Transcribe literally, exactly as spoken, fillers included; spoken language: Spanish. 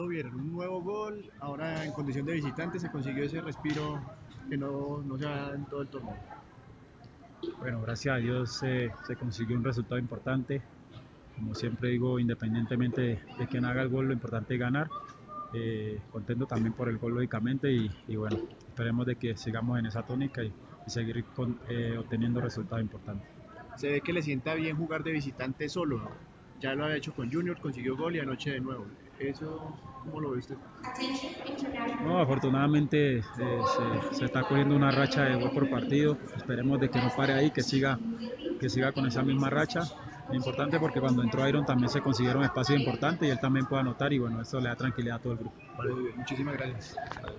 Vieron un nuevo gol, ahora en condición de visitante se consiguió ese respiro que no, no se da en todo el torneo. Bueno, gracias a Dios eh, se consiguió un resultado importante. Como siempre digo, independientemente de, de quién haga el gol, lo importante es ganar. Eh, contento también por el gol, lógicamente, y, y bueno, esperemos de que sigamos en esa tónica y, y seguir con, eh, obteniendo resultados importantes. Se ve que le sienta bien jugar de visitante solo, ¿no? Ya lo ha hecho con Junior, consiguió gol y anoche de nuevo. ¿Eso cómo lo ve usted? No, afortunadamente eh, se, se está cogiendo una racha de gol por partido. Esperemos de que no pare ahí, que siga, que siga con esa misma racha. Es importante porque cuando entró Iron también se consiguieron espacios importantes y él también puede anotar y bueno, eso le da tranquilidad a todo el grupo. Vale, muchísimas gracias.